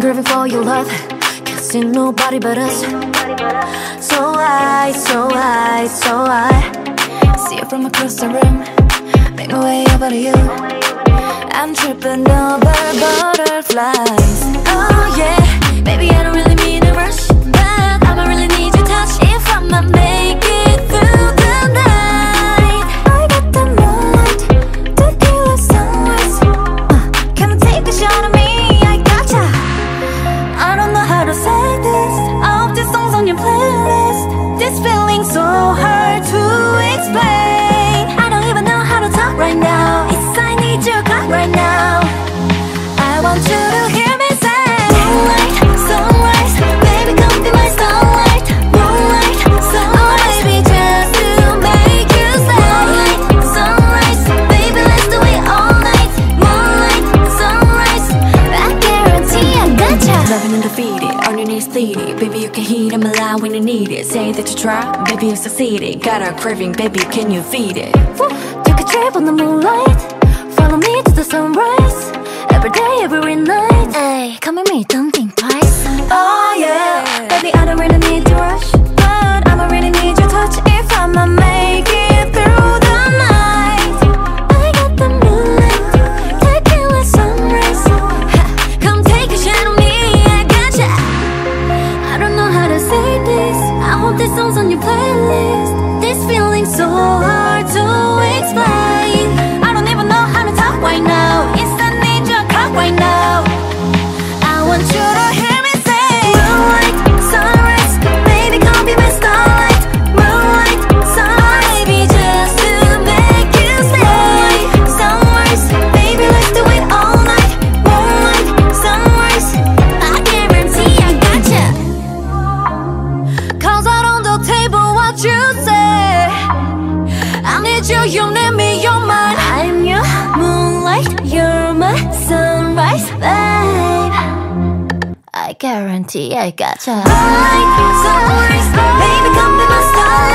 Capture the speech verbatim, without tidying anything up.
craving for your love. Can't see nobody but us. So I, so I, so I see you from across the room, make my way over to you. I'm tripping over butterflies. Oh yeah, baby I don't really mean to rush, but I'ma really need your touch if I'ma make it through the night. I got the moonlight, tequila sunrise. uh, Can I take a shot of me? I gotcha. I don't know how to say this. All these songs on your playlist, this feeling so hard to explain. I don't even know how to talk right now. It's I need your clock right now. I want you to hear me say moonlight, sunrise, baby come be my starlight. Moonlight, sunrise, baby just to make you say moonlight, sunrise, baby let's do it all night. Moonlight, sunrise, I guarantee I gotcha. Loving and defeated, on your knees pleading. Baby you can heat, I'm alive when you need it. Say that you try, baby you succeeded. Got a craving, baby can you feed it? Woo. Take a trip on the moonlight, follow me to the sunrise. Every day, every night. Ay, come with me, don't think twice. Oh yeah, baby I don't really need to rush, but I'ma really need your touch if I'ma make it through the night. I got the moonlight, tequila sunrise. Ha, come take a shot on me, I gotcha. I don't know how to say this. I hope this song's on your playlist. This feeling so hard to explain. I don't even know how to talk right now. It's I need your clock right now. I want you to hear me say moonlight, sunrise, baby come be my starlight. Moonlight, sunrise, baby just to make you say sunrise, baby let's do it all night. Moonlight, sunrise, I guarantee I gotcha. Cause out on the table what you say, I need you, you need me, you're mine. I'm your moonlight, you're my sunrise, babe. I guarantee I gotcha. Moonlight, sunrise, baby come be my starlight.